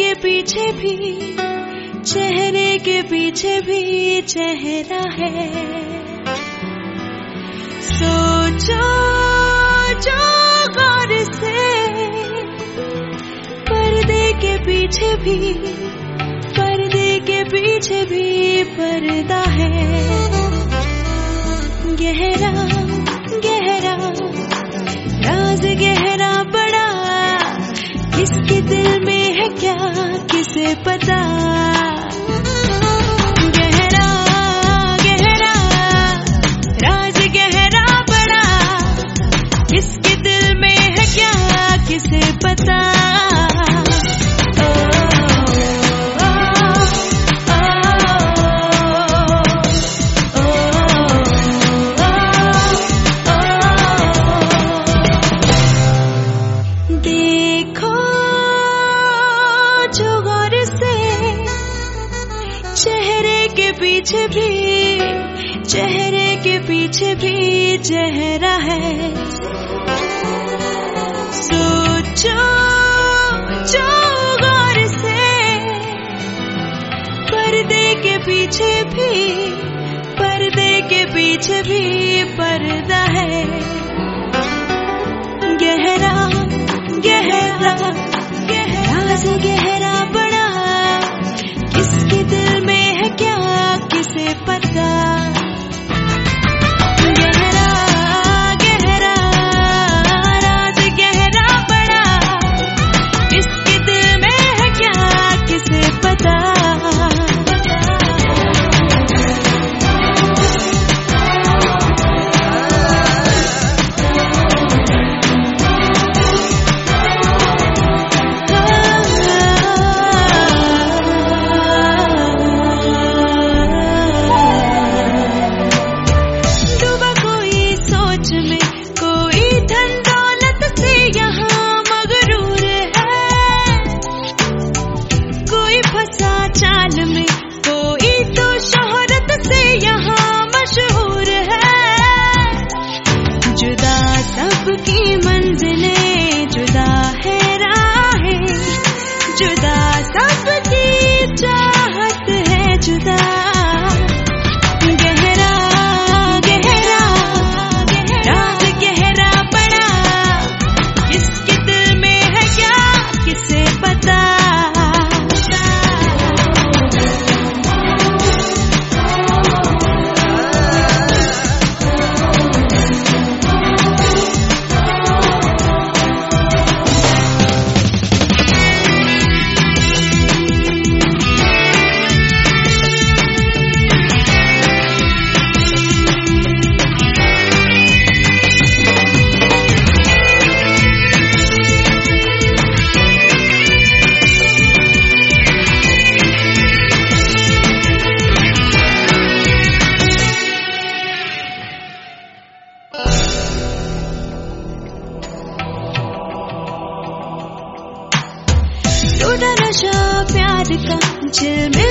के पीछे भी, चेहरे के पीछे भी चेहरा है। सोचो जो गौर से, पर्दे के पीछे भी, पर्दे के पीछे भी पर्दा है। गहरा गहरा राज गहरा बड़ा, किसके दिल में है क्या किसे पता। गहरा गहरा राज गहरा बड़ा, किसके दिल में है क्या किसे पता। पीछे भी, चेहरे के पीछे भी चेहरा है। सोचो जो गौर से, पर्दे के पीछे भी, पर्दे के पीछे भी पर्दा है। गहरा गहरा राज गहरा बड़ा, किसके दिल में है क्या किसे पता। गहरा गहरा राज गहरा बड़ा, किसके दिल में है क्या किसे पता। चाल में कोई तो शोहरत से यहाँ मशहूर है। जुदा सबकी मंजिलें, जुदा है राहें, जुदा सबकी चाहत है जुदा। गहरा गहरा राज गहरा बड़ा, किसके दिल में है क्या किसे पता। टूटा नशा प्यार का, दिल में